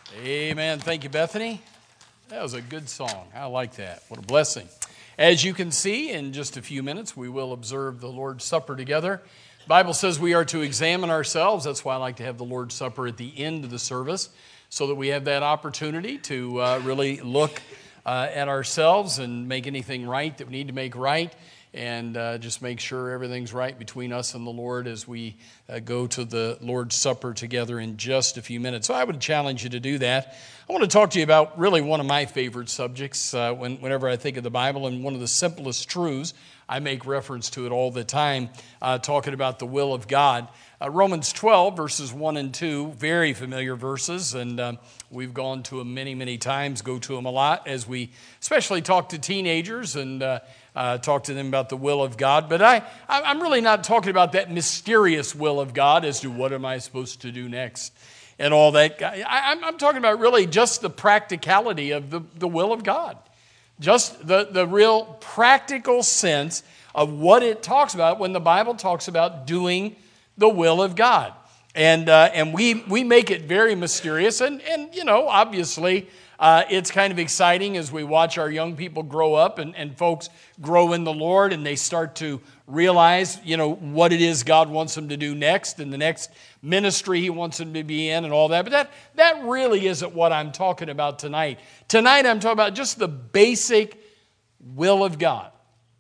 Amen. Thank you, Bethany. That was a good song. I like that. What a blessing. As you can see, in just a few minutes, we will observe the Lord's Supper together. The Bible says we are to examine ourselves. That's why I like to have the Lord's Supper at the end of the service, so that we have that opportunity to really look at ourselves and make anything right that we need to make right, and just make sure everything's right between us and the Lord as we go to the Lord's Supper together in just a few minutes. So I would challenge you to do that. I want to talk to you about really one of my favorite subjects whenever I think of the Bible, and one of the simplest truths. I make reference to it all the time, talking about the will of God. Romans 12, verses 1 and 2, very familiar verses, and we've gone to them many, many times, go to them a lot as we especially talk to teenagers and talk to them about the will of God. But I'm really not talking about that mysterious will of God as to what am I supposed to do next and all that. I'm talking about really just the practicality of the will of God. Just the real practical sense of what it talks about when the Bible talks about doing the will of God. And we make it very mysterious. And you know, obviously, it's kind of exciting as we watch our young people grow up and folks grow in the Lord, and they start to realize, you know, what it is God wants them to do next and the next ministry He wants them to be in and all that. But that really isn't what I'm talking about tonight. Tonight I'm talking about just the basic will of God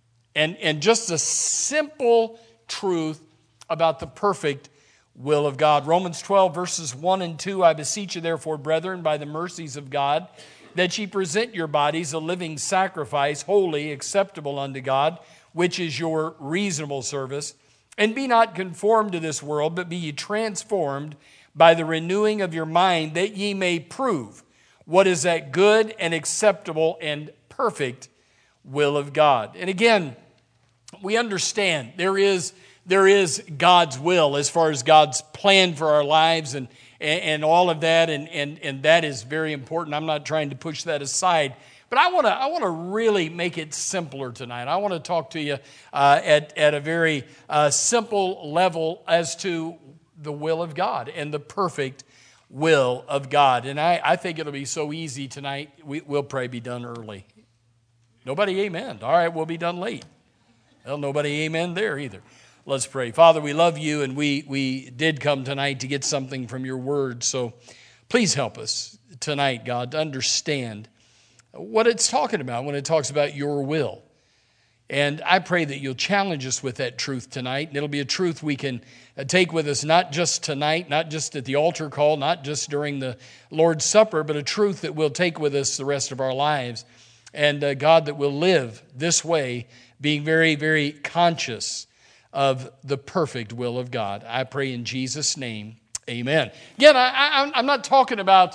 and just a simple truth about the perfect will of God. Romans 12, verses 1 and 2, I beseech you therefore, brethren, by the mercies of God, that ye present your bodies a living sacrifice, holy, acceptable unto God, which is your reasonable service. And be not conformed to this world, but be ye transformed by the renewing of your mind, that ye may prove what is that good and acceptable and perfect will of God. And again, we understand there is God's will as far as God's plan for our lives and all of that, and that is very important. I'm not trying to push that aside, but I want to really make it simpler tonight. I want to talk to you at a very simple level as to the will of God and the perfect will of God. And I think it'll be so easy tonight. We'll probably be done early. Nobody amen. All right, we'll be done late. Well, nobody amen there either. Let's pray. Father, we love you, and we did come tonight to get something from your word. So please help us tonight, God, to understand what it's talking about when it talks about your will. And I pray that you'll challenge us with that truth tonight. And it'll be a truth we can take with us, not just tonight, not just at the altar call, not just during the Lord's Supper, but a truth that we'll take with us the rest of our lives. And God, that we'll live this way, being very, very conscious of the perfect will of God. I pray in Jesus' name, amen. Again, I'm not talking about,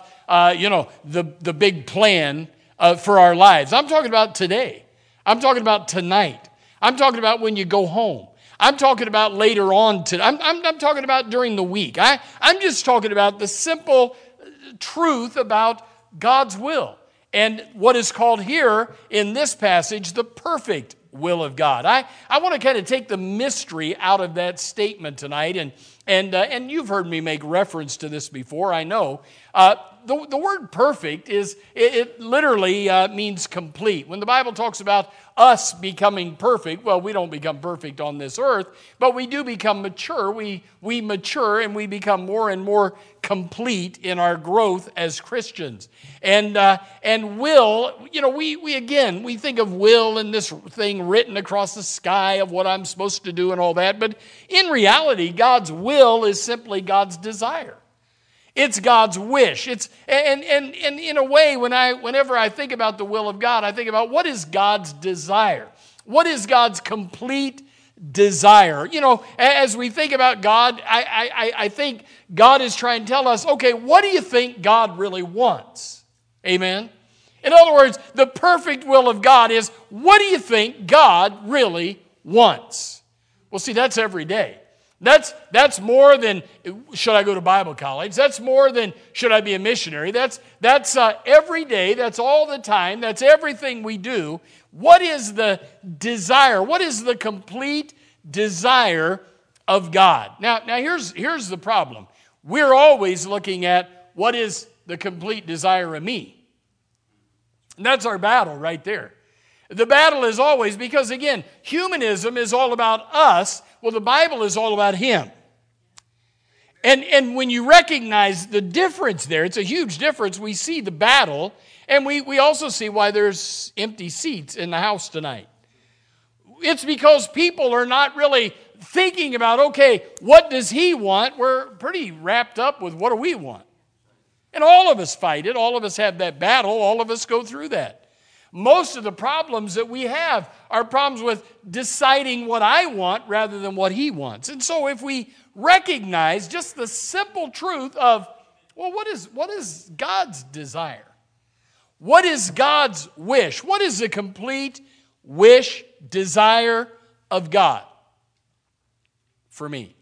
the big plan for our lives. I'm talking about today. I'm talking about tonight. I'm talking about when you go home. I'm talking about later on. I'm talking about during the week. I'm just talking about the simple truth about God's will and what is called here in this passage the perfect will of God. I want to kind of take the mystery out of that statement tonight, and you've heard me make reference to this before, I know. The word perfect it literally means complete. When the Bible talks about us becoming perfect, well, we don't become perfect on this earth, but we do become mature. We mature and we become more and more complete in our growth as Christians. And will, we think of will and this thing written across the sky of what I'm supposed to do and all that, but in reality, God's will is simply God's desire. It's God's wish. And in a way, whenever I think about the will of God, I think about what is God's desire? What is God's complete desire? You know, as we think about God, I think God is trying to tell us, okay, what do you think God really wants? Amen? In other words, the perfect will of God is, what do you think God really wants? Well, see, that's every day. That's more than, should I go to Bible college? That's more than, should I be a missionary? That's every day. That's all the time. That's everything we do. What is the desire? What is the complete desire of God? Now here's the problem. We're always looking at what is the complete desire of me? And that's our battle right there. The battle is always, because again, humanism is all about us. Well, the Bible is all about Him. And when you recognize the difference there, it's a huge difference. We see the battle, and we also see why there's empty seats in the house tonight. It's because people are not really thinking about, okay, what does He want? We're pretty wrapped up with what do we want? And all of us fight it. All of us have that battle. All of us go through that. Most of the problems that we have are problems with deciding what I want rather than what He wants. And so if we recognize just the simple truth of, well, what is God's desire? What is God's wish? What is the complete wish, desire of God for me?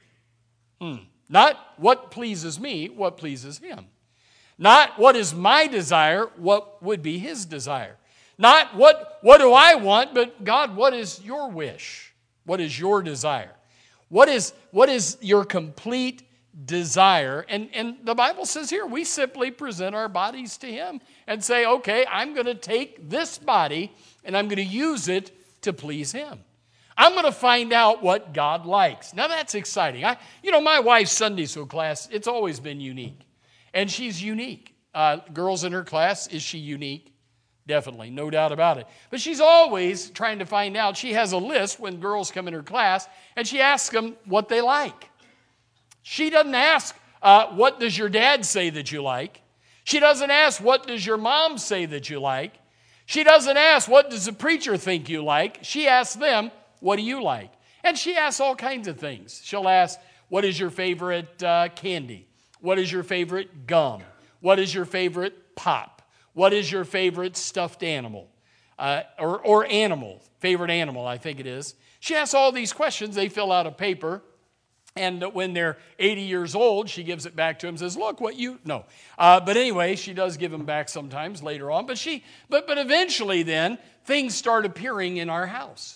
Not what pleases me, what pleases Him. Not what is my desire, what would be His desire. Not what do I want, but God, what is your wish? What is your desire? What is your complete desire? And the Bible says here, we simply present our bodies to Him and say, okay, I'm going to take this body and I'm going to use it to please Him. I'm going to find out what God likes. Now that's exciting. My wife's Sunday school class, it's always been unique. And she's unique. Girls in her class, is she unique? Definitely, no doubt about it. But she's always trying to find out. She has a list when girls come in her class, and she asks them what they like. She doesn't ask, what does your dad say that you like? She doesn't ask, what does your mom say that you like? She doesn't ask, what does the preacher think you like? She asks them, what do you like? And she asks all kinds of things. She'll ask, what is your favorite candy? What is your favorite gum? What is your favorite pop? What is your favorite stuffed animal? Or animal, favorite animal, I think it is. She asks all these questions. They fill out a paper. And when they're 80 years old, she gives it back to him and says, look what you... No. But anyway, she does give them back sometimes later on. But eventually then, things start appearing in our house.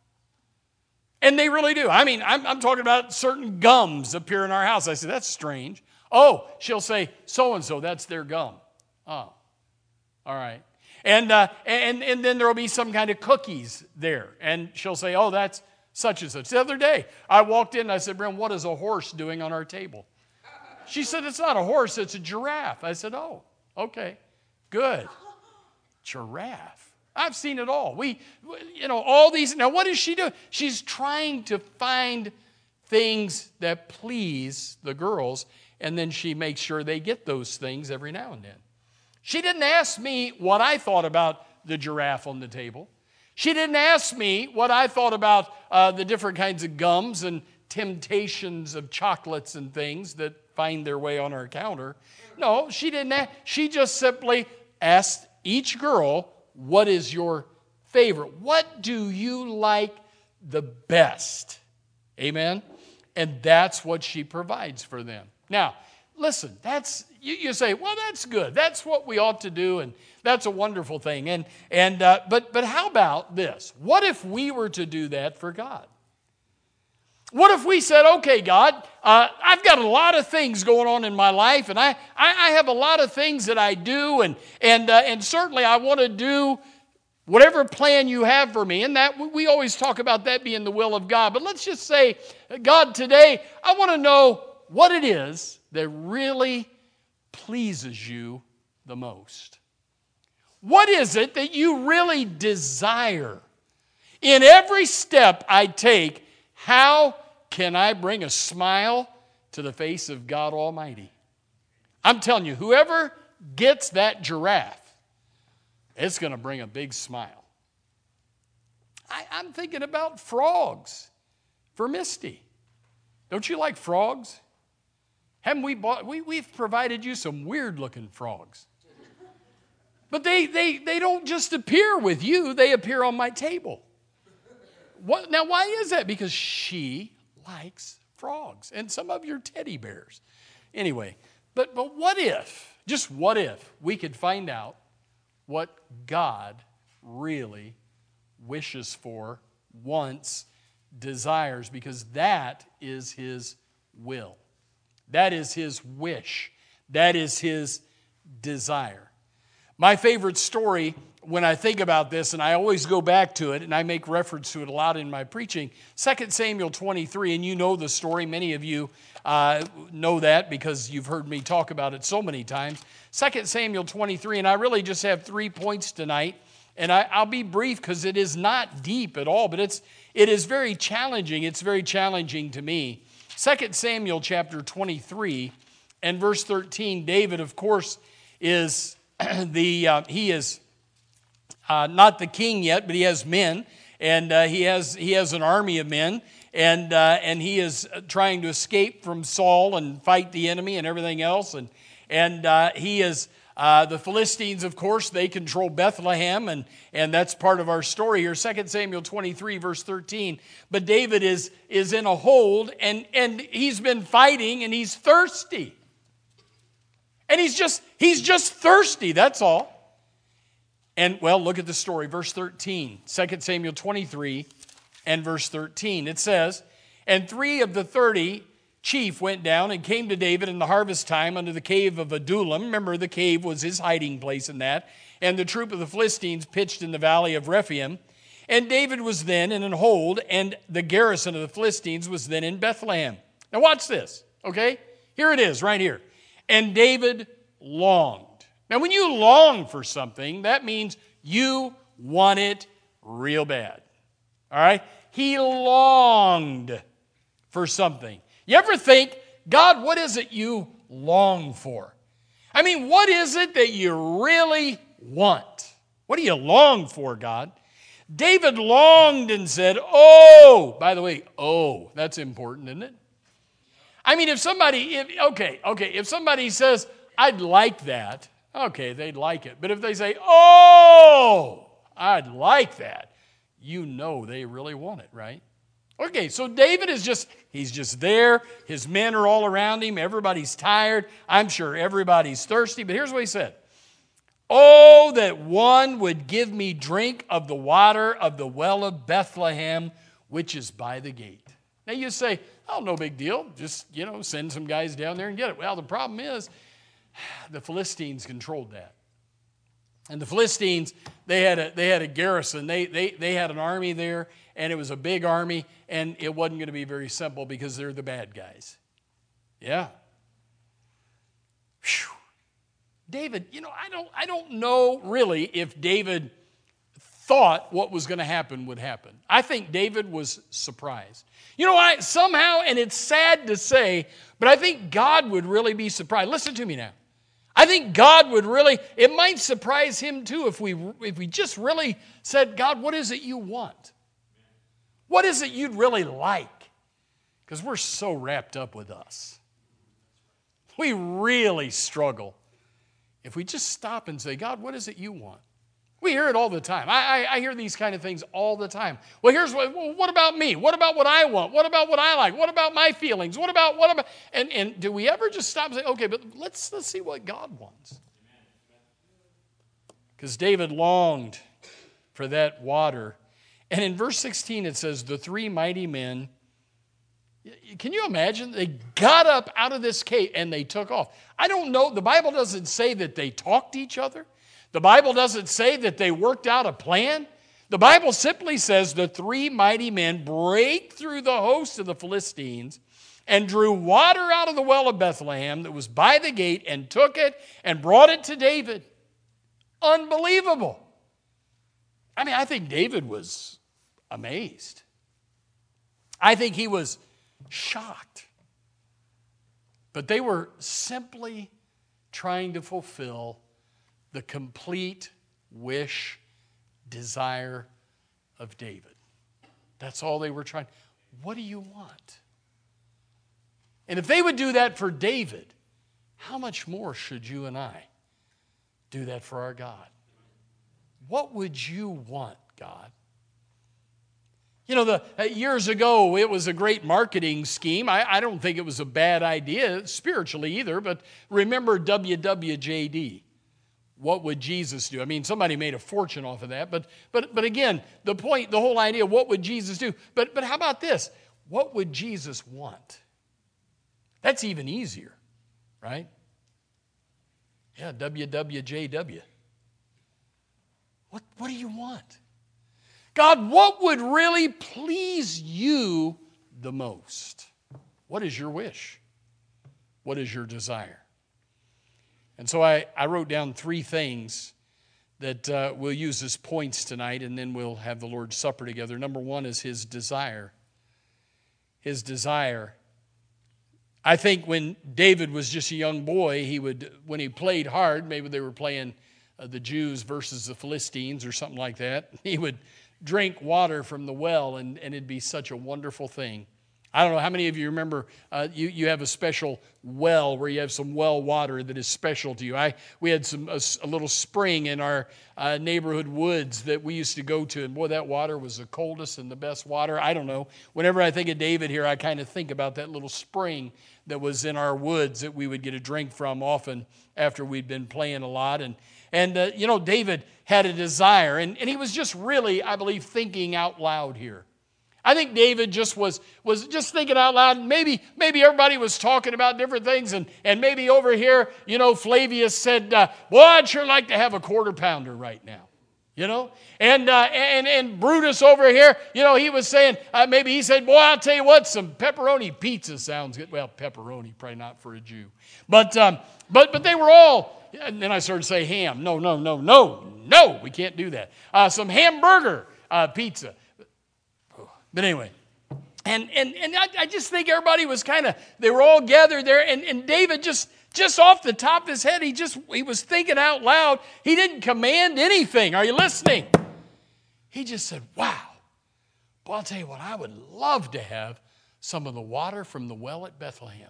And they really do. I mean, I'm talking about certain gums appear in our house. I say, that's strange. Oh, she'll say, so-and-so, that's their gum. Oh, all right. And then there will be some kind of cookies there. And she'll say, oh, that's such and such. The other day, I walked in and I said, Bren, what is a horse doing on our table? She said, it's not a horse, it's a giraffe. I said, oh, okay, good. Giraffe. I've seen it all. All these. Now, what is she doing? She's trying to find things that please the girls, and then she makes sure they get those things every now and then. She didn't ask me what I thought about the giraffe on the table. She didn't ask me what I thought about the different kinds of gums and temptations of chocolates and things that find their way on our counter. No, she didn't. She just simply asked each girl, what is your favorite? What do you like the best? Amen? And that's what she provides for them. Now, listen, you say, well, that's good. That's what we ought to do, and that's a wonderful thing. But how about this? What if we were to do that for God? What if we said, okay, God, I've got a lot of things going on in my life, and I have a lot of things that I do, and certainly I want to do whatever plan you have for me. And that we always talk about that being the will of God. But let's just say, God, today I want to know what it is that really pleases you the most. What is it that you really desire? In every step I take, how can I bring a smile to the face of God Almighty? I'm telling you, whoever gets that giraffe, it's going to bring a big smile. I'm thinking about frogs for Misty. Don't you like frogs? Haven't we bought? We've provided you some weird-looking frogs. But they don't just appear with you; they appear on my table. Now, why is that? Because she likes frogs and some of your teddy bears. Anyway, but what if, just what if, we could find out what God really wishes for, wants, desires, because that is His will. That is His wish. That is His desire. My favorite story when I think about this, and I always go back to it, and I make reference to it a lot in my preaching, 2 Samuel 23, and you know the story. Many of you know that because you've heard me talk about it so many times. 2 Samuel 23, and I really just have 3 points tonight, and I'll be brief because it is not deep at all, but it is very challenging. It's very challenging to me. 2 Samuel chapter 23 and verse 13, David, of course, is he is not the king yet, but he has men, and he has an army of men, and he is trying to escape from Saul and fight the enemy and everything else, and he is the Philistines, of course, they control Bethlehem, and that's part of our story here. 2 Samuel 23, verse 13. But David is in a hold, and he's been fighting, and he's thirsty. And he's just thirsty, that's all. And, well, look at the story, verse 13, 2 Samuel 23 and verse 13. It says, "And 3 of the 30 chief went down and came to David in the harvest time under the cave of Adullam." Remember, the cave was his hiding place in that. "And the troop of the Philistines pitched in the valley of Rephaim. And David was then in an hold, and the garrison of the Philistines was then in Bethlehem." Now watch this, okay? Here it is, right here. "And David longed." Now, when you long for something, that means you want it real bad. All right? He longed for something. You ever think, God, what is it you long for? I mean, what is it that you really want? What do you long for, God? David longed and said, "Oh," by the way, "oh," that's important, isn't it? I mean, if somebody says, "I'd like that," okay, they'd like it. But if they say, "Oh, I'd like that," you know they really want it, right? Okay, so David he's just there. His men are all around him. Everybody's tired. I'm sure everybody's thirsty. But here's what he said. "Oh, that one would give me drink of the water of the well of Bethlehem, which is by the gate." Now you say, "Oh, no big deal. Just, send some guys down there and get it." Well, the problem is the Philistines controlled that. And the Philistines, they had a garrison. They had an army there, and it was a big army, and it wasn't going to be very simple because they're the bad guys. Yeah. Whew. David, I don't know really if David thought what was going to happen would happen. I think David was surprised. Somehow, and it's sad to say, but I think God would really be surprised. Listen to me now. I think God would really, it might surprise him too if we just really said, "God, what is it you want? What is it you'd really like?" Because we're so wrapped up with us. We really struggle if we just stop and say, "God, what is it you want?" We hear it all the time. I hear these kind of things all the time. Well, what about me? What about what I want? What about what I like? What about my feelings? What about, and do we ever just stop and say, "Okay, but let's see what God wants"? Because David longed for that water. And in verse 16 it says, "The 3 mighty men," can you imagine? They got up out of this cave and they took off. I don't know. The Bible doesn't say that they talked to each other. The Bible doesn't say that they worked out a plan. The Bible simply says the 3 mighty men break through the host of the Philistines and drew water out of the well of Bethlehem that was by the gate and took it and brought it to David. Unbelievable. I mean, I think David was amazed. I think he was shocked. But they were simply trying to fulfill the complete wish, desire of David. That's all they were trying. What do you want? And if they would do that for David, how much more should you and I do that for our God? What would you want, God? Years ago, it was a great marketing scheme. I don't think it was a bad idea spiritually either, but remember WWJD. What would Jesus do? I mean, somebody made a fortune off of that, but again, the whole idea, what would Jesus do? But how about this? What would Jesus want? That's even easier, right? Yeah, WWJW. What do you want? God, what would really please you the most? What is your wish? What is your desire? And so I wrote down 3 things that we'll use as points tonight, and then we'll have the Lord's Supper together. Number 1 is his desire. His desire. I think when David was just a young boy, when he played hard, maybe they were playing the Jews versus the Philistines or something like that, he would drink water from the well, and it'd be such a wonderful thing. I don't know how many of you remember you have a special well where you have some well water that is special to you. We had a little spring in our neighborhood woods that we used to go to, and boy, that water was the coldest and the best water. I don't know. Whenever I think of David here, I kind of think about that little spring that was in our woods that we would get a drink from often after we'd been playing a lot. And David had a desire, and he was just really, I believe, thinking out loud here. I think David just was just thinking out loud. Maybe everybody was talking about different things, and maybe over here, Flavius said, "Boy, I'd sure like to have a quarter pounder right now." And Brutus over here, he was saying, maybe he said, "Boy, I'll tell you what, some pepperoni pizza sounds good." Well, pepperoni, probably not for a Jew, but they were all. And then I started to say ham. No, we can't do that. Some hamburger pizza. But anyway, and I just think everybody was they were all gathered there, and David just off the top of his head, he was thinking out loud. He didn't command anything. Are you listening? He just said, "Wow, well, I'll tell you what, I would love to have some of the water from the well at Bethlehem."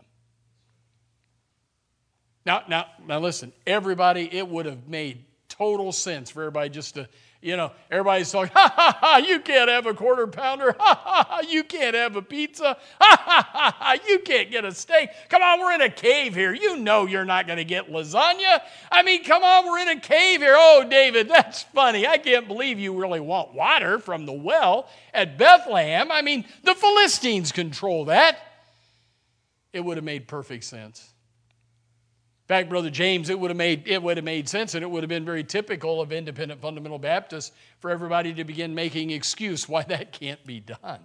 Now listen, everybody, it would have made total sense for everybody just to, everybody's talking, "Ha, ha, ha, you can't have a quarter pounder. Ha, ha, ha, you can't have a pizza. Ha, ha, ha, ha, you can't get a steak. Come on, we're in a cave here. You know you're not going to get lasagna. I mean, come on, we're in a cave here. Oh, David, that's funny. I can't believe you really want water from the well at Bethlehem. I mean, the Philistines control that." It would have made perfect sense. In fact, Brother James, it would have made sense, and it would have been very typical of independent fundamental Baptists for everybody to begin making excuse why that can't be done.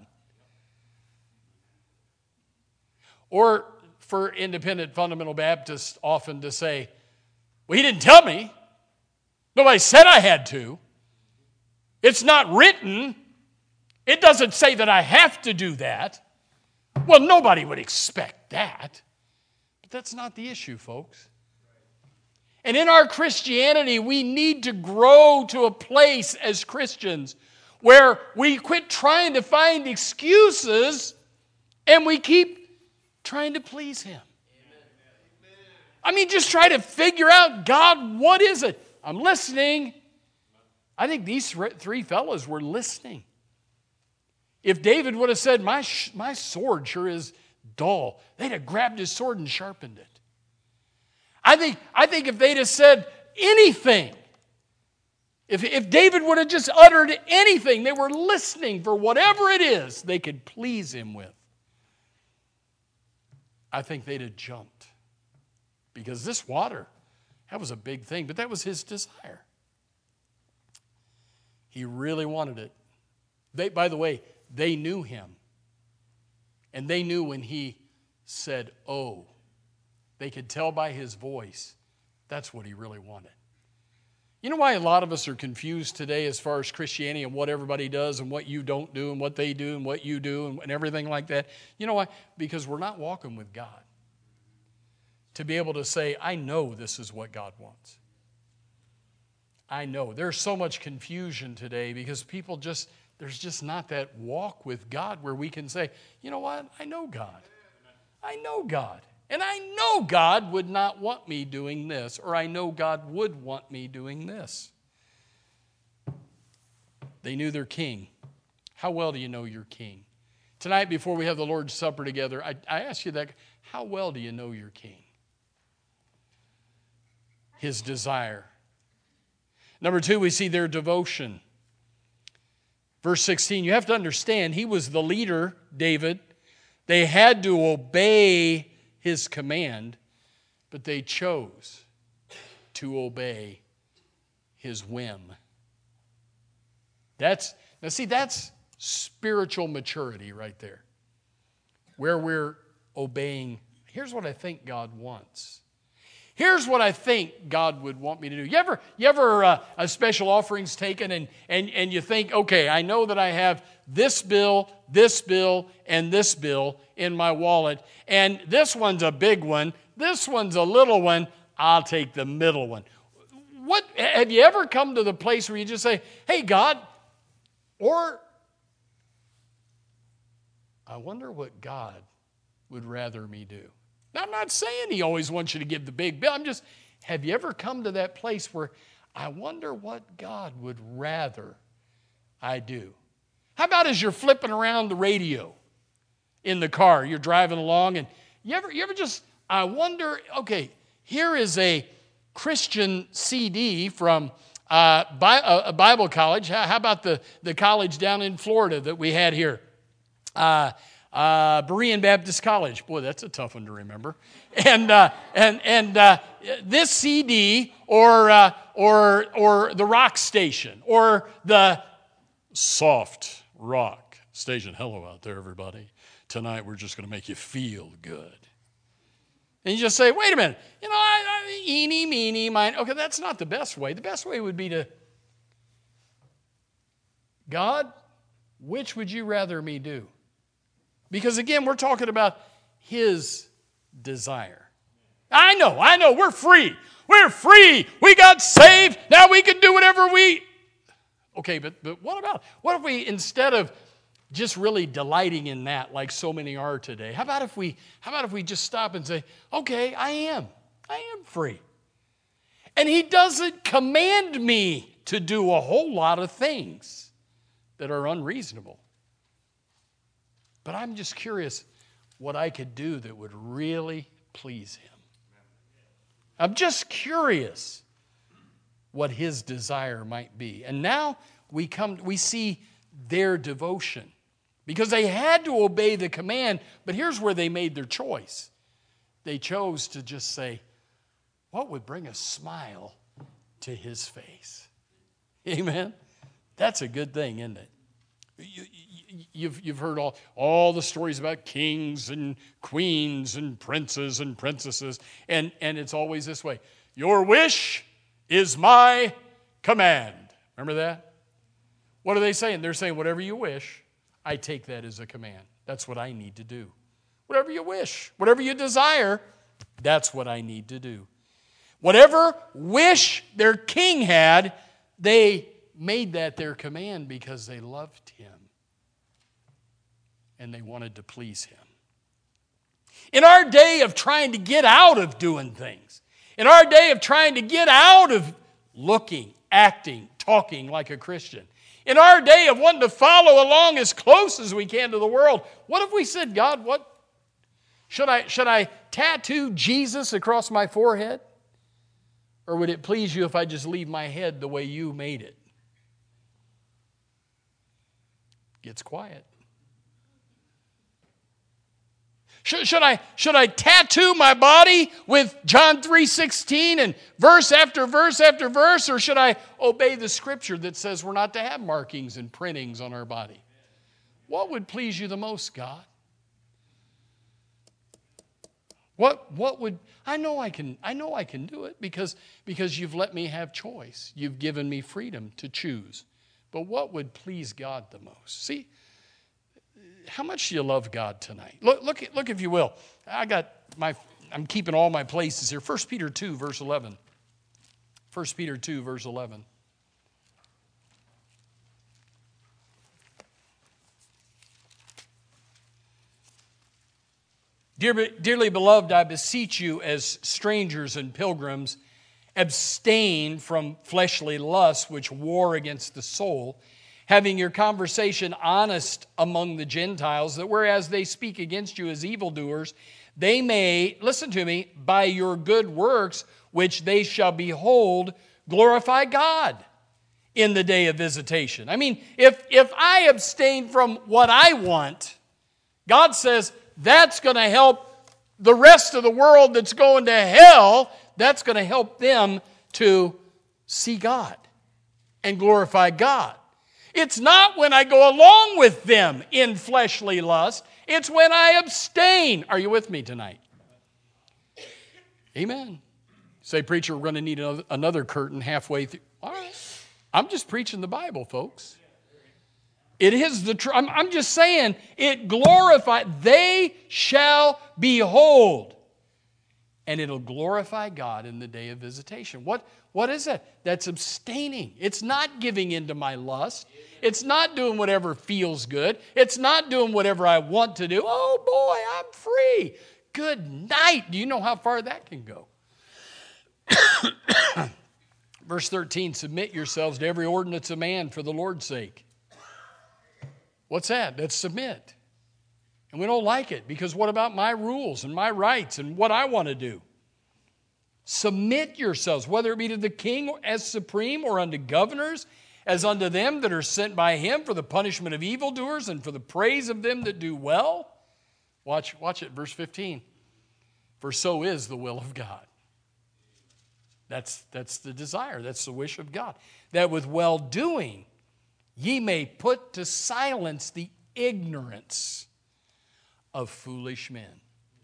Or for independent fundamental Baptists often to say, "Well, he didn't tell me. Nobody said I had to. It's not written. It doesn't say that I have to do that." Well, nobody would expect that. But that's not the issue, folks. And in our Christianity, we need to grow to a place as Christians where we quit trying to find excuses and we keep trying to please Him. I mean, just try to figure out, God, what is it? I'm listening. I think these 3 fellows were listening. If David would have said, my sword sure is dull, they'd have grabbed his sword and sharpened it. I think if they'd have said anything, if David would have just uttered anything, they were listening for whatever it is they could please him with, I think they'd have jumped. Because this water, that was a big thing, but that was his desire. He really wanted it. By the way, they knew him. And they knew when he said, "Oh." They could tell by his voice that's what he really wanted. You know why a lot of us are confused today as far as Christianity and what everybody does and what you don't do and what they do and what you do and everything like that? You know why? Because we're not walking with God. To be able to say, "I know this is what God wants." I know. There's so much confusion today because there's just not that walk with God where we can say, "You know what? I know God. I know God. And I know God would not want me doing this," or "I know God would want me doing this." They knew their king. How well do you know your king? Tonight, before we have the Lord's Supper together, I ask you that, how well do you know your king? His desire. Number 2, we see their devotion. Verse 16, you have to understand, he was the leader, David. They had to obey his command, but they chose to obey His whim. That's spiritual maturity right there. Where we're obeying. Here's what I think God wants. Here's what I think God would want me to do. You ever a special offerings taken and you think, okay, I know that I have this bill, and this bill in my wallet, and this one's a big one, this one's a little one, I'll take the middle one. What have you ever come to the place where you just say, hey, God, or I wonder what God would rather me do? Now, I'm not saying He always wants you to give the big bill. Have you ever come to that place where I wonder what God would rather I do? How about as you're flipping around the radio in the car, you're driving along, and you ever just, I wonder, okay, here is a Christian CD from a Bible college. How about the college down in Florida that we had here? Berean Baptist College. Boy, that's a tough one to remember. And this CD or the rock station or the soft rock station. Hello out there, everybody. Tonight we're just going to make you feel good. And you just say, wait a minute, eeny, meeny, mine. Okay, that's not the best way. The best way would be to, God, which would you rather me do? Because again, we're talking about His desire. I know, we're free. We're free. We got saved. Now we can do whatever we... Okay, but what if we, instead of just really delighting in that like so many are today, how about if we just stop and say, okay, I am free. And He doesn't command me to do a whole lot of things that are unreasonable. But I'm just curious what I could do that would really please Him. I'm just curious what His desire might be. And now we see their devotion. Because they had to obey the command, but here's where they made their choice. They chose to just say, what would bring a smile to His face? Amen? That's a good thing, isn't it? You've heard all the stories about kings and queens and princes and princesses, and it's always this way. Your wish is my command. Remember that? What are they saying? They're saying, whatever you wish, I take that as a command. That's what I need to do. Whatever you wish, whatever you desire, that's what I need to do. Whatever wish their king had, they made that their command because they loved Him and they wanted to please Him. In our day of trying to get out of doing things, in our day of trying to get out of looking, acting, talking like a Christian, in our day of wanting to follow along as close as we can to the world, what if we said, God, what should I tattoo Jesus across my forehead? Or would it please you if I just leave my head the way you made it? Gets quiet. Should I tattoo my body with John 3:16 and verse after verse after verse, or should I obey the scripture that says we're not to have markings and printings on our body? What would please you the most, God? What would I know I can do it because you've let me have choice. You've given me freedom to choose. But what would please God the most? See, how much do you love God tonight? Look if you will. I'm keeping all my places here. 1 Peter 2, verse 11. 1 Peter 2, verse 11. Dearly beloved, I beseech you as strangers and pilgrims, abstain from fleshly lusts which war against the soul, having your conversation honest among the Gentiles, that whereas they speak against you as evildoers, they may, listen to me, by your good works, which they shall behold, glorify God in the day of visitation. I mean, if I abstain from what I want, God says that's going to help the rest of the world that's going to hell. That's going to help them to see God and glorify God. It's not when I go along with them in fleshly lust. It's when I abstain. Are you with me tonight? Amen. Say, preacher, we're going to need another curtain halfway through. All right. I'm just preaching the Bible, folks. It is the truth. I'm just saying, it glorifies. They shall behold. And it'll glorify God in the day of visitation. What is that? That's abstaining. It's not giving in to my lust. It's not doing whatever feels good. It's not doing whatever I want to do. Oh boy, I'm free. Good night. Do you know how far that can go? Verse 13, submit yourselves to every ordinance of man for the Lord's sake. What's that? That's submit. And we don't like it because what about my rules and my rights and what I want to do? Submit yourselves, whether it be to the king as supreme or unto governors, as unto them that are sent by him for the punishment of evildoers and for the praise of them that do well. Watch it, verse 15. For so is the will of God. That's the desire. That's the wish of God. That with well-doing ye may put to silence the ignorance of foolish men.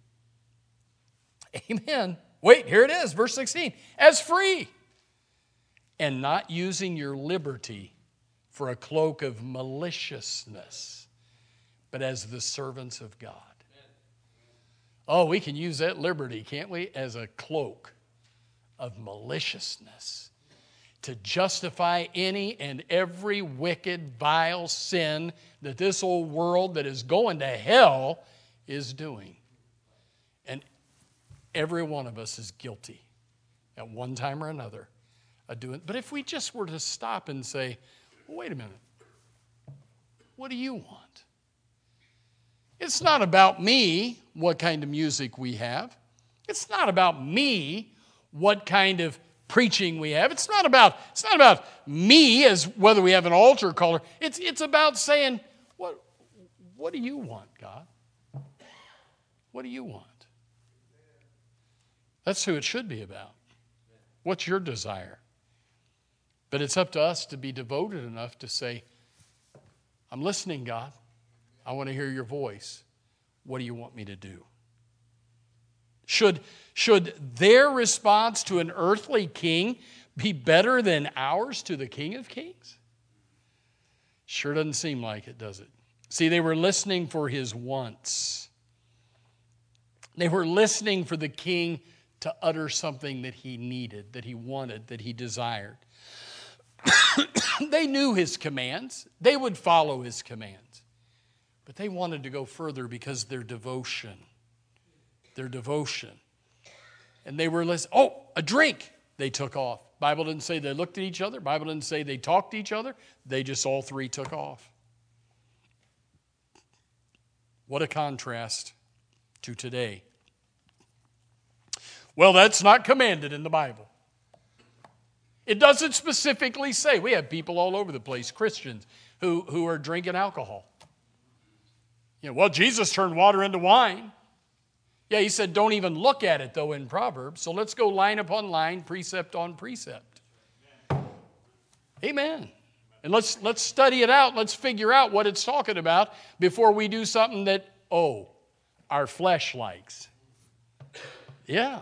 Amen. Wait, here it is, verse 16. As free, and not using your liberty for a cloak of maliciousness, but as the servants of God. Oh, we can use that liberty, can't we, as a cloak of maliciousness to justify any and every wicked, vile sin that this old world that is going to hell is doing. And every one of us is guilty at one time or another of doing. But if we just were to stop and say, well, wait a minute, what do you want? It's not about me what kind of music we have. It's not about me what kind of preaching we have. It's not about me as whether we have an altar caller. It's about saying, what do you want, God? What do you want? That's who it should be about. What's your desire? But it's up to us to be devoted enough to say, I'm listening, God. I want to hear your voice. What do you want me to do? Should their response to an earthly king be better than ours to the King of Kings? Sure doesn't seem like it, does it? See, they were listening for his wants. They were listening for the king to utter something that he needed, that he wanted, that he desired. They knew his commands. They would follow his commands. But they wanted to go further because their devotion. And they were listening. Oh, a drink. They took off. Bible didn't say they looked at each other. Bible didn't say they talked to each other. They just all three took off. What a contrast to today. Well, that's not commanded in the Bible. It doesn't specifically say. We have people all over the place, Christians, who are drinking alcohol. Well, Jesus turned water into wine. Yeah, he said don't even look at it, though, in Proverbs. So let's go line upon line, precept on precept. Amen. And let's study it out. Let's figure out what it's talking about before we do something that, our flesh likes. Yeah.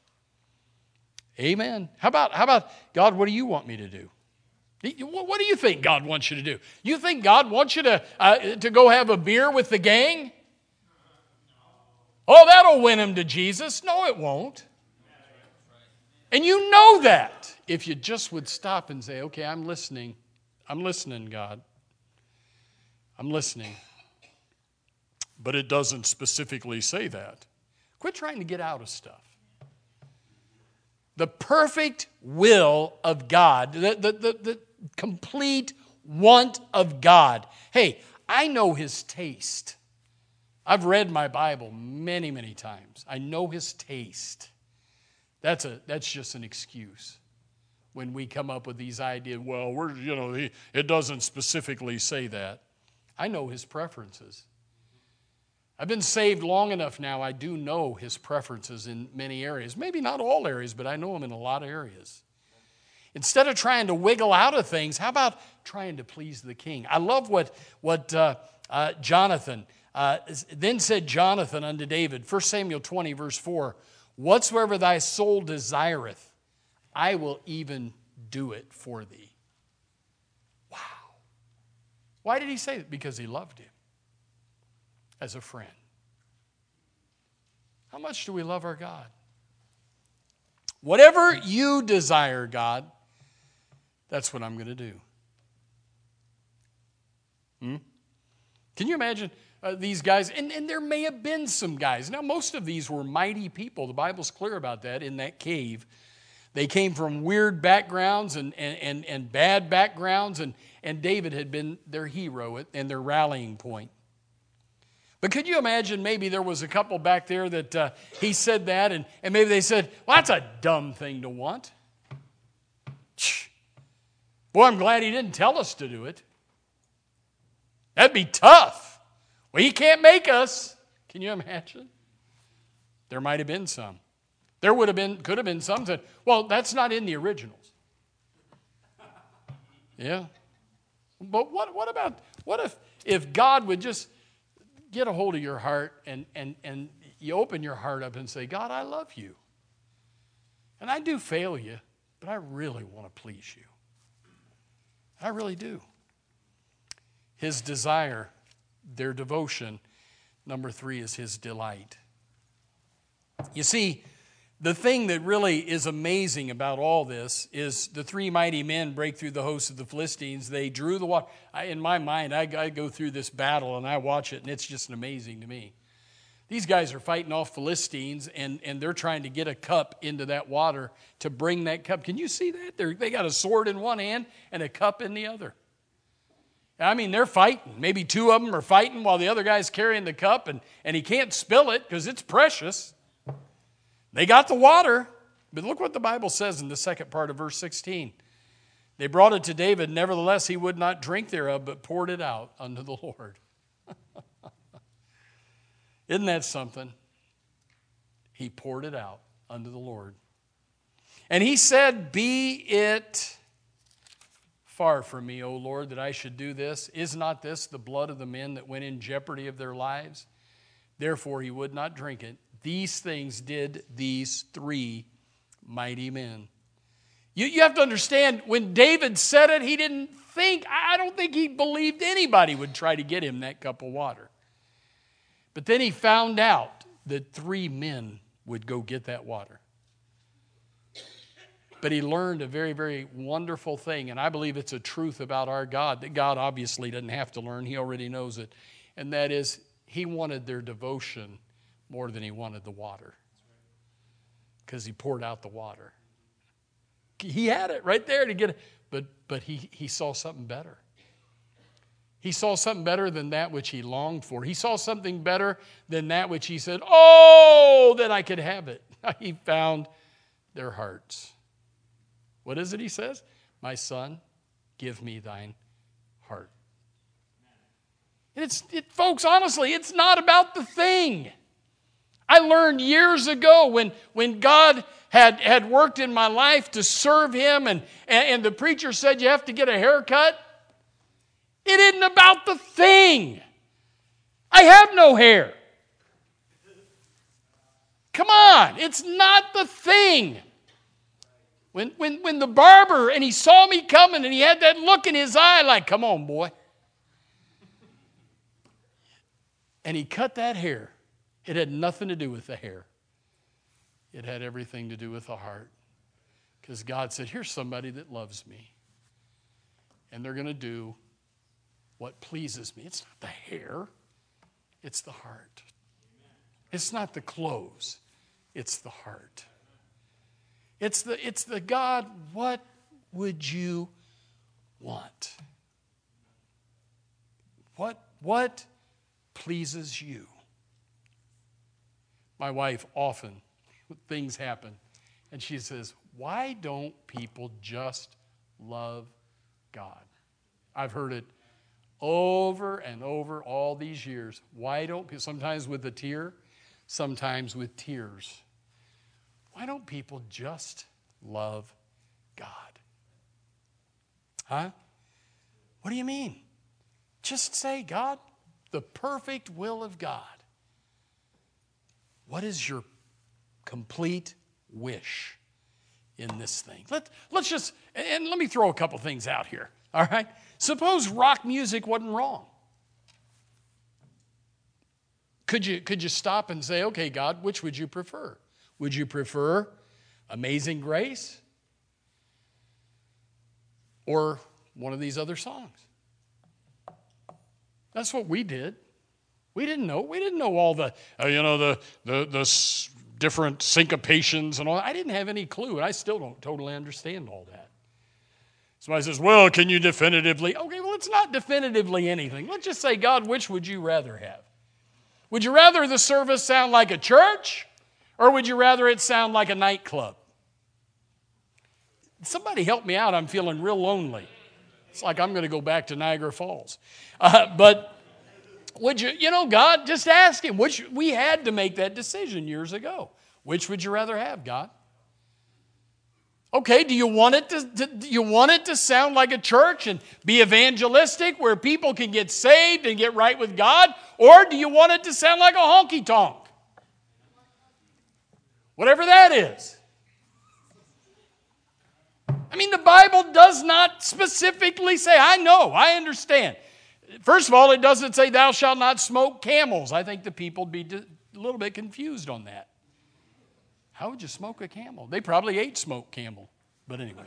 Amen. How about, God, what do you want me to do? What do you think God wants you to do? You think God wants you to go have a beer with the gang? Oh, that'll win him to Jesus. No, it won't. And you know that. If you just would stop and say, okay, I'm listening. I'm listening, God. I'm listening. But it doesn't specifically say that. Quit trying to get out of stuff. The perfect will of God, the complete want of God. Hey, I know his taste. I've read my Bible many, many times. I know his taste. That's just an excuse when we come up with these ideas. Well, it doesn't specifically say that. I know his preferences. I've been saved long enough now. I do know his preferences in many areas. Maybe not all areas, but I know him in a lot of areas. Instead of trying to wiggle out of things, how about trying to please the king? I love what Jonathan, then said Jonathan unto David, 1 Samuel 20, verse 4, whatsoever thy soul desireth, I will even do it for thee. Wow. Why did he say that? Because he loved him as a friend. How much do we love our God? Whatever you desire, God, that's what I'm going to do. Can you imagine these guys? And there may have been some guys. Now, most of these were mighty people. The Bible's clear about that in that cave. They came from weird backgrounds and bad backgrounds, and David had been their hero and their rallying point. But could you imagine maybe there was a couple back there that he said that, and maybe they said, well, that's a dumb thing to want. Boy, I'm glad he didn't tell us to do it. That'd be tough. Well, he can't make us. Can you imagine? There might have been some. There could have been some that, well, that's not in the originals. Yeah. But what if God would just get a hold of your heart and you open your heart up and say, God, I love you. And I do fail you, but I really want to please you. I really do. His desire, their devotion. Number 3 is his delight. You see, the thing that really is amazing about all this is the 3 mighty men break through the host of the Philistines. They drew the water. In my mind, I go through this battle and I watch it, and it's just amazing to me. These guys are fighting off Philistines, and they're trying to get a cup into that water to bring that cup. Can you see that? They got a sword in one hand and a cup in the other. I mean, they're fighting. Maybe 2 of them are fighting while the other guy's carrying the cup, and he can't spill it because it's precious. They got the water, but look what the Bible says in the second part of verse 16. They brought it to David, nevertheless he would not drink thereof, but poured it out unto the Lord. Isn't that something? He poured it out unto the Lord. And he said, be it far from me, O Lord, that I should do this. Is not this the blood of the men that went in jeopardy of their lives? Therefore he would not drink it. These things did these 3 mighty men. You have to understand, when David said it, he didn't think, I don't think he believed anybody would try to get him that cup of water. But then he found out that 3 men would go get that water. But he learned a very, very wonderful thing, and I believe it's a truth about our God that God obviously doesn't have to learn. He already knows it. And that is, he wanted their devotion more than he wanted the water, because he poured out the water. He had it right there to get it, but he saw something better. He saw something better than that which he longed for. He saw something better than that which he said, oh, that I could have it. He found their hearts. What is it he says? My son, give me thine heart. And folks, honestly, it's not about the thing. I learned years ago when God had worked in my life to serve him, and the preacher said you have to get a haircut. It isn't about the thing. I have no hair. Come on, it's not the thing. When the barber, and he saw me coming, and he had that look in his eye like, come on, boy. And he cut that hair. It had nothing to do with the hair. It had everything to do with the heart. Because God said, here's somebody that loves me. And they're going to do what pleases me. It's not the hair. It's the heart. It's not the clothes. It's the heart. It's the God, what would you want? What pleases you? My wife often, things happen, and she says, why don't people just love God? I've heard it over and over all these years. Why don't people, sometimes with a tear, sometimes with tears, why don't people just love God? Huh? What do you mean? Just say, God, the perfect will of God. What is your complete wish in this thing? Let's just, and let me throw a couple things out here, all right? Suppose rock music wasn't wrong. Could you stop and say, okay, God, which would you prefer? Would you prefer Amazing Grace or one of these other songs? That's what we did. We didn't know. We didn't know all the different syncopations and all. I didn't have any clue, and I still don't totally understand all that. Somebody says, well, can you definitively? Okay, well, it's not definitively anything. Let's just say, God, which would you rather have? Would you rather the service sound like a church, or would you rather it sound like a nightclub? Somebody help me out. I'm feeling real lonely. It's like I'm going to go back to Niagara Falls. But would you, God, just ask him. We had to make that decision years ago. Which would you rather have, God? Okay, do you want it to sound like a church and be evangelistic where people can get saved and get right with God? Or do you want it to sound like a honky-tonk? Whatever that is. I mean, the Bible does not specifically say, I know, I understand. First of all, it doesn't say thou shalt not smoke camels. I think the people would be a little bit confused on that. How would you smoke a camel? They probably ate smoked camel, but anyway.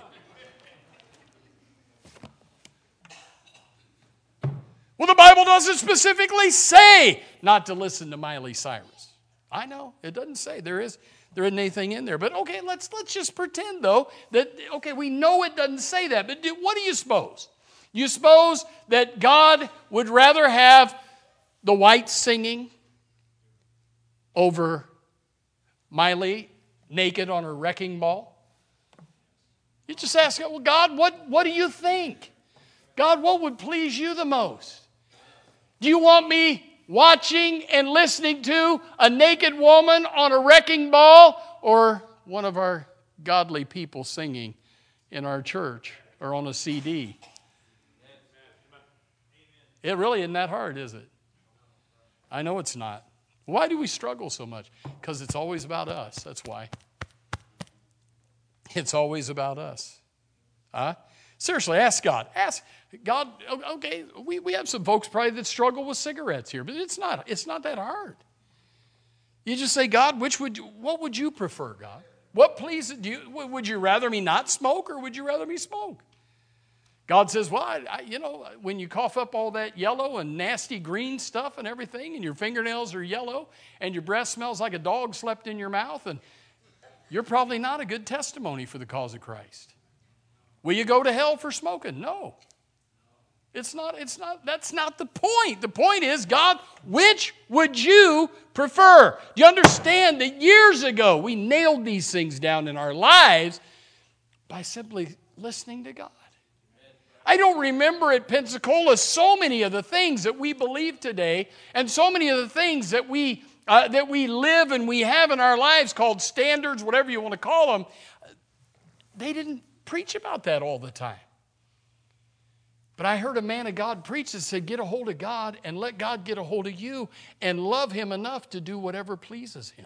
Well, the Bible doesn't specifically say not to listen to Miley Cyrus. I know, it doesn't say. There isn't anything in there. But okay, let's just pretend, though, that, okay, we know it doesn't say that. But what do you suppose? You suppose that God would rather have the whites singing over Miley naked on her wrecking ball? You just ask, well, God, what do you think? God, what would please you the most? Do you want me watching and listening to a naked woman on a wrecking ball, or one of our godly people singing in our church or on a CD? It really isn't that hard, is it? I know it's not. Why do we struggle so much? Because it's always about us. That's why. It's always about us. Seriously, ask God. Ask God. Okay, we have some folks probably that struggle with cigarettes here, but it's not that hard. You just say, God, what would you prefer, God? What pleases you? Would you rather me not smoke, or would you rather me smoke? God says, well, when you cough up all that yellow and nasty green stuff and everything, and your fingernails are yellow, and your breath smells like a dog slept in your mouth, and you're probably not a good testimony for the cause of Christ. Will you go to hell for smoking? No. That's not the point. The point is, God, which would you prefer? Do you understand that years ago we nailed these things down in our lives by simply listening to God? I don't remember at Pensacola so many of the things that we believe today, and so many of the things that we live and we have in our lives called standards, whatever you want to call them. They didn't preach about that all the time. But I heard a man of God preach that said, get a hold of God and let God get a hold of you and love Him enough to do whatever pleases Him.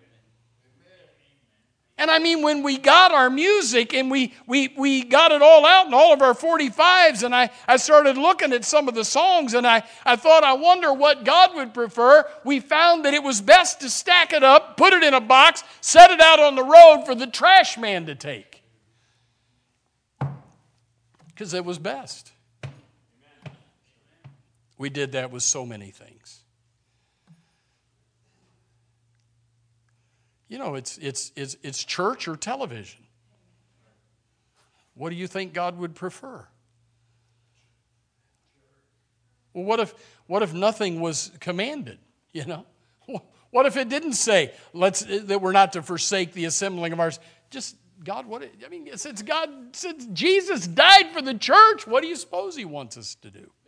And I mean, when we got our music and we got it all out in all of our 45s, and I started looking at some of the songs, and I thought, I wonder what God would prefer. We found that it was best to stack it up, put it in a box, set it out on the road for the trash man to take. Because it was best. We did that with so many things. You know, it's church or television. What do you think God would prefer? Well, what if nothing was commanded? You know, what if it didn't say that we're not to forsake the assembling of ours? Just God, since Jesus died for the church, what do you suppose He wants us to do?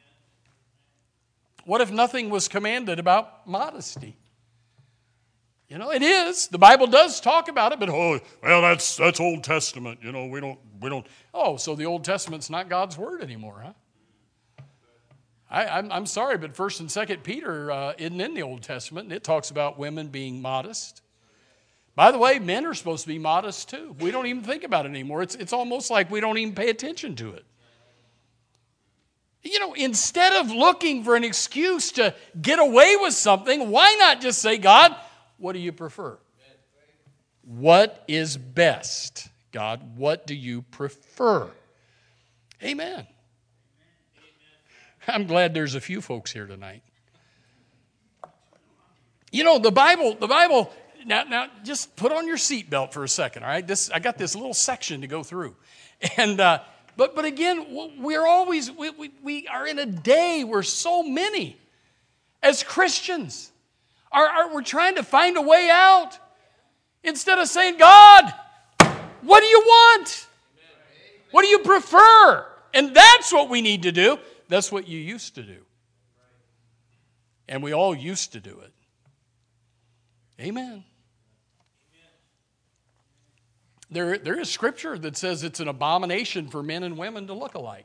What if nothing was commanded about modesty? You know, it is. The Bible does talk about it, but that's Old Testament. You know, we don't. Oh, so the Old Testament's not God's word anymore, huh? I'm sorry, but 1st and 2nd Peter isn't in the Old Testament, and it talks about women being modest. By the way, men are supposed to be modest too. We don't even think about it anymore. It's almost like we don't even pay attention to it. You know, instead of looking for an excuse to get away with something, why not just say, God, what do you prefer? What is best? God, what do you prefer? Amen. I'm glad there's a few folks here tonight. You know, the Bible, now just put on your seatbelt for a second, all right? I got this little section to go through. And but again, we are in a day where so many as Christians we're trying to find a way out instead of saying, God, what do you want? What do you prefer? And that's what we need to do. That's what you used to do. And we all used to do it. Amen. There is scripture that says it's an abomination for men and women to look alike.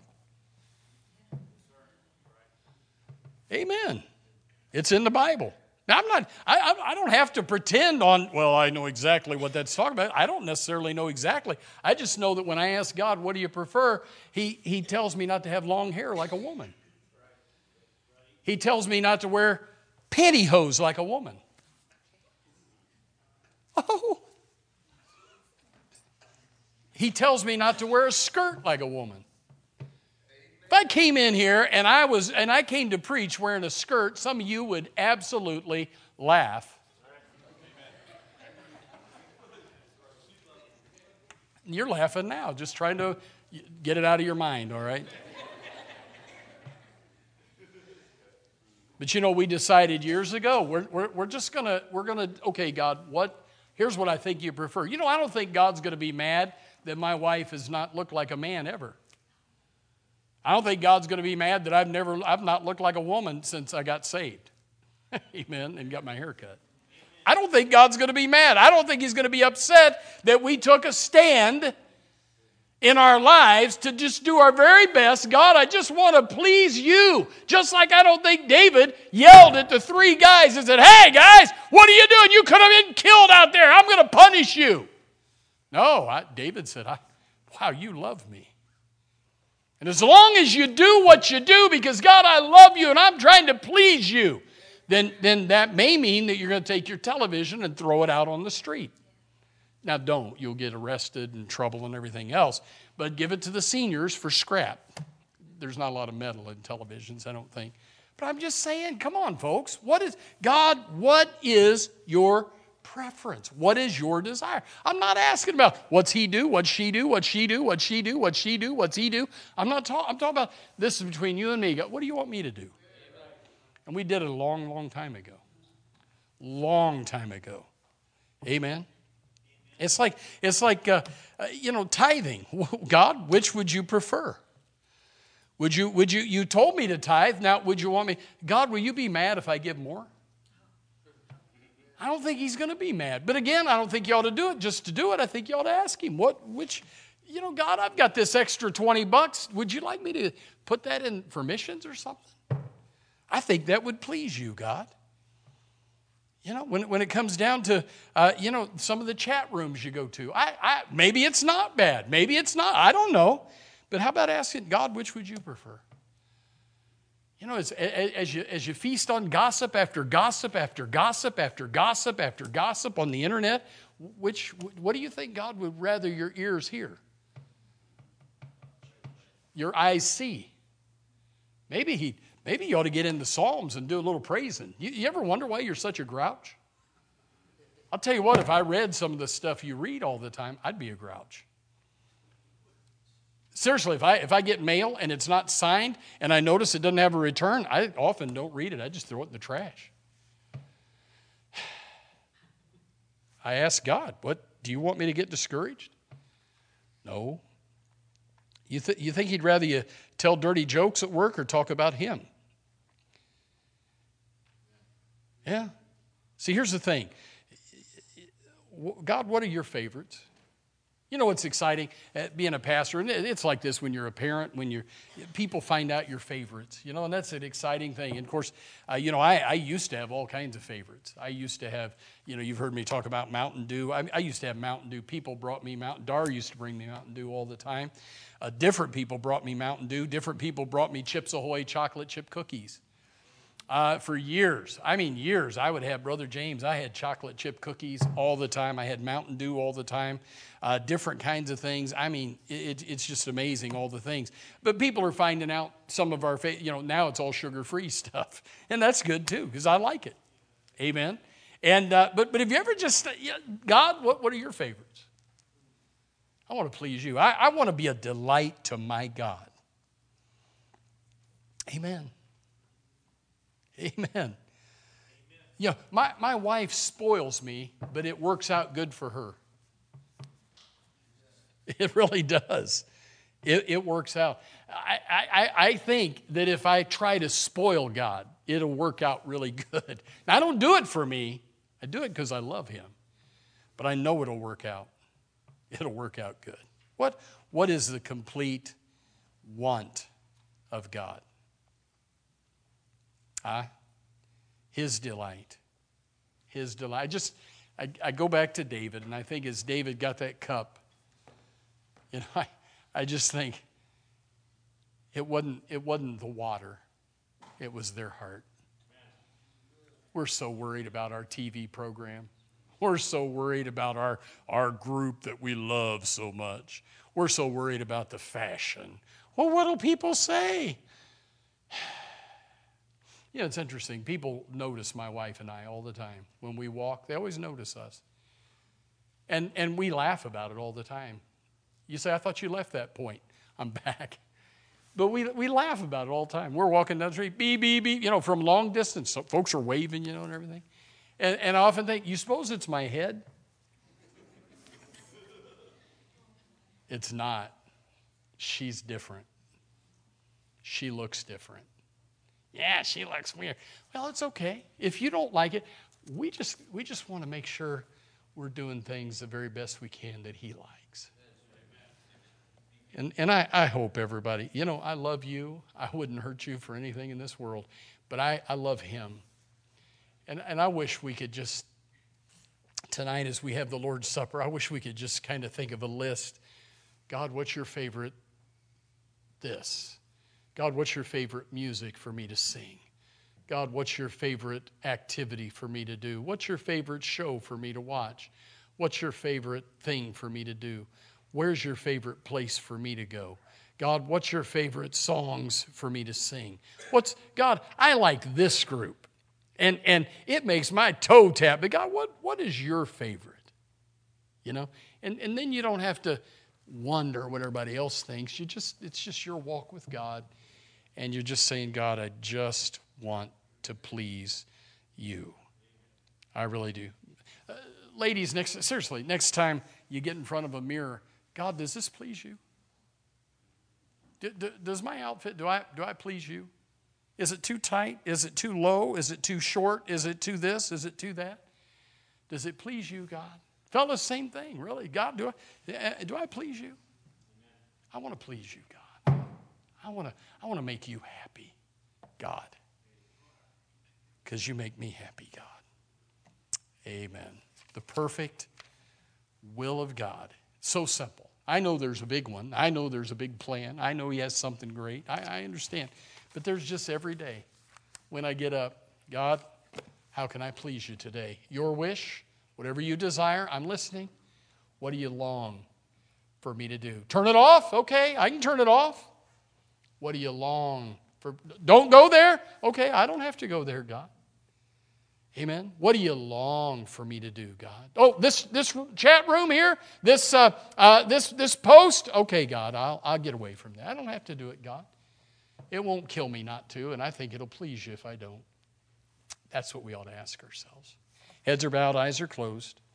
Amen. It's in the Bible. Now, I don't have to pretend I know exactly what that's talking about. I don't necessarily know exactly. I just know that when I ask God, what do you prefer? He tells me not to have long hair like a woman. He tells me not to wear pantyhose like a woman. Oh. He tells me not to wear a skirt like a woman. If I came in here and I came to preach wearing a skirt, some of you would absolutely laugh. You're laughing now, just trying to get it out of your mind, all right? But you know, we decided years ago, we're gonna okay, God, here's what I think you prefer. You know, I don't think God's gonna be mad that my wife has not looked like a man ever. I don't think God's going to be mad that I've not looked like a woman since I got saved. Amen, and got my hair cut. I don't think God's going to be mad. I don't think He's going to be upset that we took a stand in our lives to just do our very best. God, I just want to please you. Just like I don't think David yelled at the 3 guys and said, hey guys, what are you doing? You could have been killed out there. I'm going to punish you. No, David said, wow, you love me. And as long as you do what you do, because God, I love you and I'm trying to please you, then that may mean that you're going to take your television and throw it out on the street. Now don't. You'll get arrested and trouble and everything else. But give it to the seniors for scrap. There's not a lot of metal in televisions, I don't think. But I'm just saying, come on, folks. What is your preference? What is your desire? I'm not asking about what's he do, what's she do, what's she do, what's she do, what's she do, what's he do. I'm talking about this is between you and me. God, what do you want me to do? And we did it a long, long time ago. Long time ago. Amen. It's like tithing. God, which would you prefer? Would you told me to tithe. Now, would you want me? God, will you be mad if I give more? I don't think He's going to be mad. But again, I don't think you ought to do it just to do it. I think you ought to ask Him, God, I've got this extra $20. Would you like me to put that in for missions or something? I think that would please you, God. You know, when it comes down to, some of the chat rooms you go to, maybe it's not bad. Maybe it's not. I don't know. But how about asking God, which would you prefer? You know, as you feast on gossip after gossip after gossip after gossip after gossip on the internet, what do you think God would rather your ears hear? Your eyes see? Maybe you ought to get into Psalms and do a little praising. You ever wonder why you're such a grouch? I'll tell you what, if I read some of the stuff you read all the time, I'd be a grouch. Seriously, if I get mail and it's not signed and I notice it doesn't have a return, I often don't read it. I just throw it in the trash. I ask God, do you want me to get discouraged? No. You think He'd rather you tell dirty jokes at work or talk about Him? Yeah. See, here's the thing. God, what are your favorites? You know what's exciting? Being a pastor, and it's like this when you're a parent, people find out your favorites, and that's an exciting thing. And of course, I used to have all kinds of favorites. I used to have, you've heard me talk about Mountain Dew. I used to have Mountain Dew. People brought me Dar used to bring me Mountain Dew all the time. Different people brought me Mountain Dew. Different people brought me Chips Ahoy chocolate chip cookies. For years, I would have Brother James. I had chocolate chip cookies all the time. I had Mountain Dew all the time, different kinds of things. It's just amazing, all the things. But people are finding out some of our, now it's all sugar-free stuff. And that's good too, because I like it. Amen. And but have you ever just, God, what are your favorites? I want to please you. I want to be a delight to my God. Amen. Amen. My wife spoils me, but it works out good for her. It really does. It works out. I think that if I try to spoil God, it'll work out really good. Now, I don't do it for me. I do it because I love him. But I know it'll work out. It'll work out good. What is the complete want of God? His delight. His delight. I go back to David, and I think as David got that cup, I just think it wasn't the water, it was their heart. We're so worried about our TV program. We're so worried about our group that we love so much. We're so worried about the fashion. Well, what'll people say? It's interesting. People notice my wife and I all the time. When we walk, they always notice us. And we laugh about it all the time. You say, I thought you left that point. I'm back. But we laugh about it all the time. We're walking down the street, beep, beep, beep, from long distance. So folks are waving, and everything. And I often think, you suppose it's my head? It's not. She's different. She looks different. Yeah, she looks weird. Well, it's okay. If you don't like it, we just want to make sure we're doing things the very best we can that he likes. And I hope everybody, I love you. I wouldn't hurt you for anything in this world. But I love him. And I wish we could just, tonight as we have the Lord's Supper, I wish we could just kind of think of a list. God, what's your favorite this? God, what's your favorite music for me to sing? God, what's your favorite activity for me to do? What's your favorite show for me to watch? What's your favorite thing for me to do? Where's your favorite place for me to go? God, what's your favorite songs for me to sing? God, I like this group. And it makes my toe tap. But God, what is your favorite? And then you don't have to wonder what everybody else thinks. It's just your walk with God. And you're just saying, God, I just want to please you. I really do. Ladies, next time you get in front of a mirror, God, does this please you? Does my outfit, do I please you? Is it too tight? Is it too low? Is it too short? Is it too this? Is it too that? Does it please you, God? Fellas, same thing, really. God, do I please you? I want to please you, God. I want to make you happy, God, because you make me happy, God. Amen. The perfect will of God. So simple. I know there's a big one. I know there's a big plan. I know he has something great. I understand. But there's just every day when I get up, God, how can I please you today? Your wish, whatever you desire, I'm listening. What do you long for me to do? Turn it off? Okay, I can turn it off. What do you long for? Don't go there? Okay, I don't have to go there, God. Amen. What do you long for me to do, God? Oh, this chat room here, this post. Okay, God, I'll get away from that. I don't have to do it, God. It won't kill me not to, and I think it'll please you if I don't. That's what we ought to ask ourselves. Heads are bowed, eyes are closed.